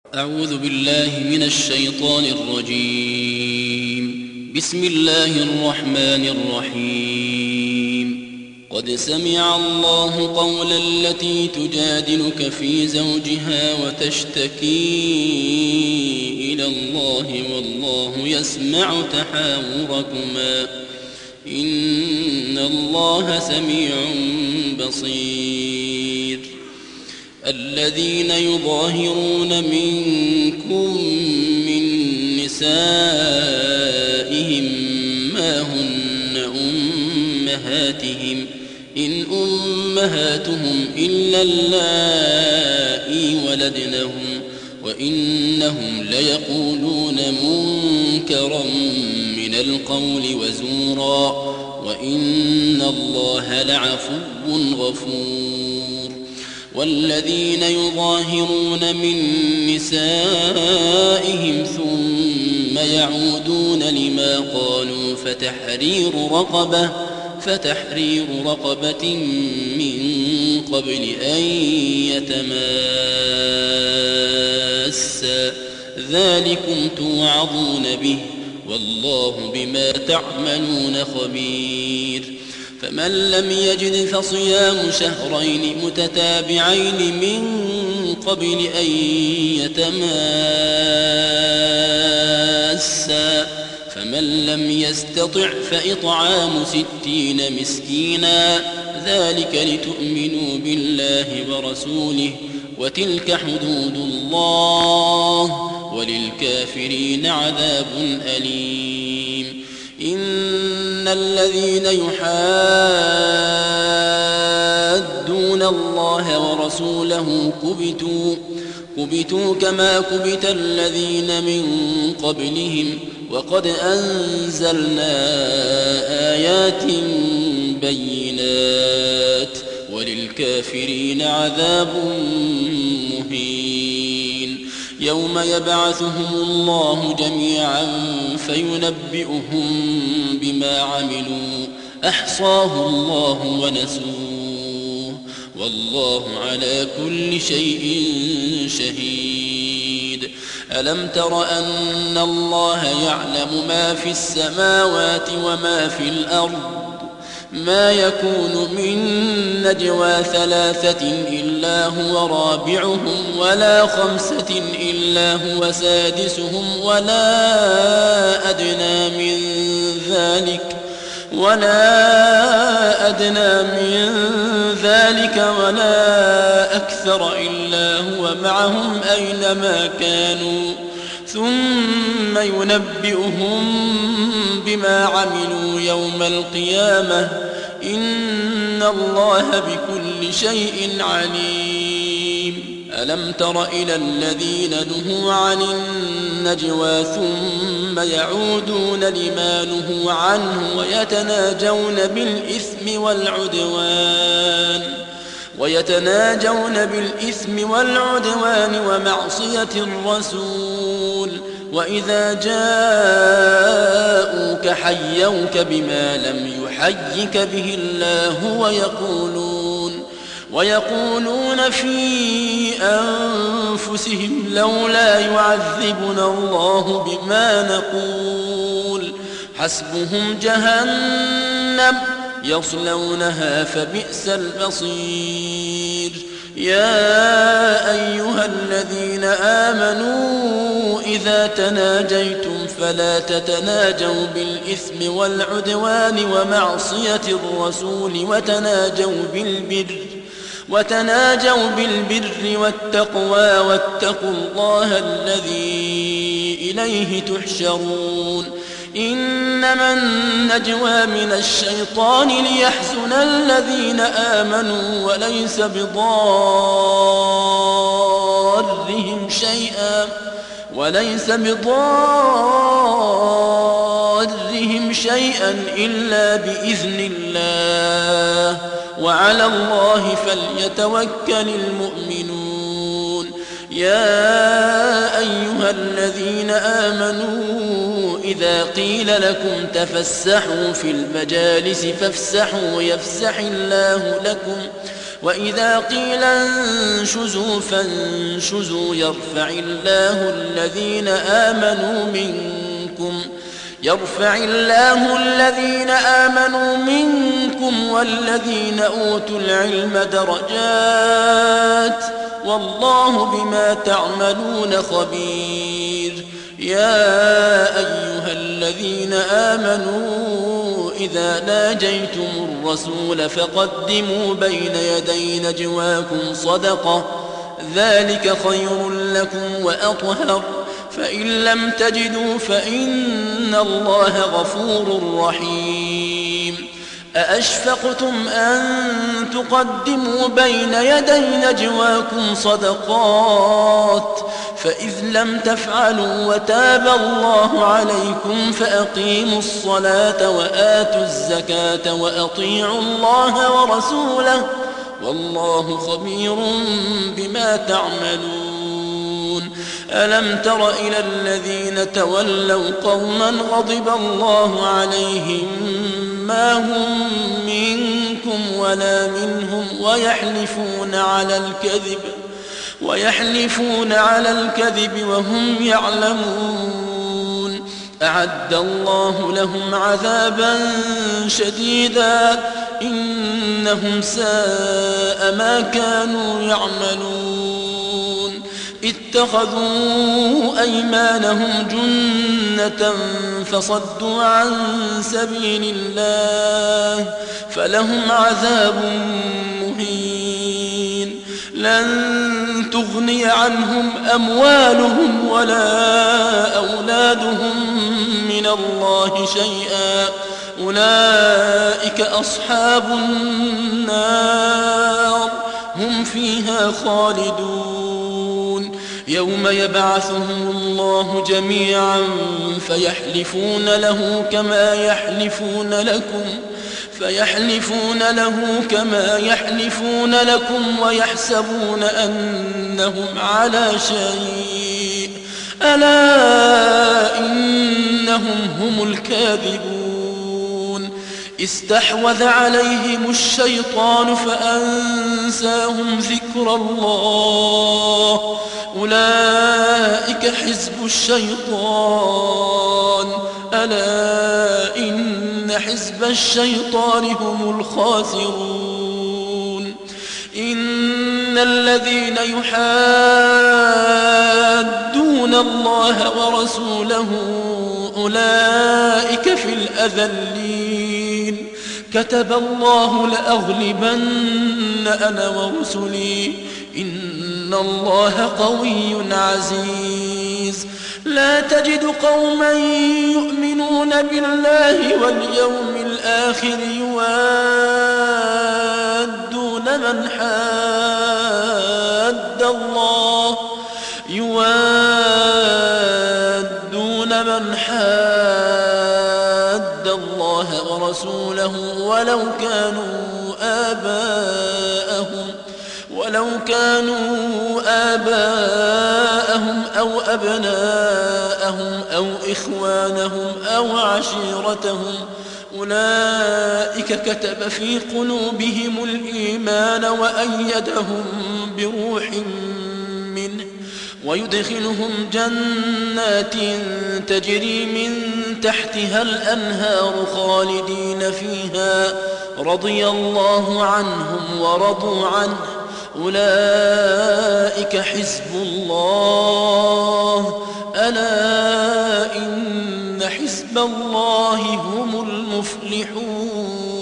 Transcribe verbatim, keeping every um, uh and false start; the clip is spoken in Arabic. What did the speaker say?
أعوذ بالله من الشيطان الرجيم. بسم الله الرحمن الرحيم. قد سمع الله قول التي تجادلك في زوجها وتشتكي إلى الله والله يسمع تحاوركما إن الله سميع بصير. الذين يظاهرون منكم من نسائهم ما هن أمهاتهم إن أمهاتهم إلا اللائي ولدنهم وإنهم ليقولون منكرا من القول وزورا وإن الله لعفو غفور. والذين يظاهرون من نسائهم ثم يعودون لما قالوا فتحرير رقبة فتحرير رقبة من قبل أن يتماسا ذلكم توعظون به والله بما تعملون خبير. فمن لم يجد فصيام شهرين متتابعين من قبل أن يتماسا فمن لم يستطع فإطعام ستين مسكينا ذلك لتؤمنوا بالله ورسوله وتلك حدود الله وللكافرين عذاب أليم. إن الذين يحادون الله ورسوله كبتوا كبتوا كما كبت الذين من قبلهم وقد أنزلنا آيات بينات وللكافرين عذاب مهين. يوم يبعثهم الله جميعا فينبئهم بما عملوا أحصاه الله ونسوه والله على كل شيء شهيد. ألم تر أن الله يعلم ما في السماوات وما في الأرض ما يكون من نجوى ثلاثة إلا هو رابعهم ولا خمسة إلا هو سادسهم ولا أدنى من ذلك ولا أدنى من ذلك ولا أكثر إلا هو معهم أينما كانوا ثم ينبئهم بما عملوا يوم القيامة إن الله بكل شيء عليم. ألم تر إلى الذين نهوا عن النجوى ثم يعودون لما نهوا عنه ويتناجون بالإثم والعدوان ويتناجون بالإثم والعدوان ومعصية الرسول وإذا جاءوك حيوك بما لم يحيك به الله ويقولون ويقولون في أنفسهم لولا يعذبنا الله بما نقول حسبهم جهنم يصلونها فبئس المصير. يا أيها الذين آمنوا إذا تناجيتم فلا تتناجوا بالإثم والعدوان ومعصية الرسول وتناجوا بالبر وتناجوا بالبر والتقوى واتقوا الله الذي إليه تحشرون. إنما النجوى من الشيطان ليحزن الذين آمنوا وليس بضارهم شيئا وليس بضارهم شيئا إلا بإذن الله وعلى الله فليتوكل المؤمنون. يا أيها الذين آمنوا إذا قيل لكم تفسحوا في المجالس فافسحوا يفسح الله لكم وإذا قيل انشزوا فانشزوا يرفع الله الذين آمنوا منكم يرفع الله الذين آمنوا منكم والذين أوتوا العلم درجات والله بما تعملون خبير. يا أيها الذين آمنوا إذا ناجيتم الرسول فقدموا بين يدي نجواكم صدقة ذلك خير لكم وأطهر فإن لم تجدوا فإن الله غفور رحيم. أأشفقتم أن تقدموا بين يدي نجواكم صدقات فإذ لم تفعلوا وتاب الله عليكم فأقيموا الصلاة وآتوا الزكاة وأطيعوا الله ورسوله والله خبير بما تعملون. ألم تر إلى الذين تولوا قوما غضب الله عليهم ما هم منكم ولا منهم ويحلفون على الكذب ويحلفون على الكذب وهم يعلمون أعد الله لهم عذابا شديدا إنهم ساء ما كانوا يعملون. اتخذوا أيمانهم جنة فصدوا عن سبيل الله فلهم عذاب مهين. لن تغني عنهم أموالهم ولا أولادهم من الله شيئا أولئك أصحاب النار هم فيها خالدون. يوم يبعثهم الله جميعا فيحلفون له كما يحلفون لكم فيحلفون له كما يحلفون لكم ويحسبون أنهم على شيء ألا إنهم هم الكاذبون. استحوذ عليهم الشيطان فأنساهم ذكر الله أولئك حزب الشيطان ألا إن حزب الشيطان هم الخاسرون. إن الذين يحادون الله ورسوله أولئك في الأذلين. كتب الله لأغلبن أنا ورسلي إن الله قوي عزيز. لا تجد قوما يؤمنون بالله واليوم الآخر يوادون من حاد الله يوادون من حاد الله ورسوله ولو كانوا آباءهم ولو كانوا آباءهم أو أبناءهم أو إخوانهم أو عشيرتهم أولئك كتب في قلوبهم الإيمان وأيدهم بروح منه ويدخلهم جنات تجري من تحتها الأنهار خالدين فيها رضي الله عنهم ورضوا عنه أولئك حزب الله ألا إن حزب الله هم المفلحون.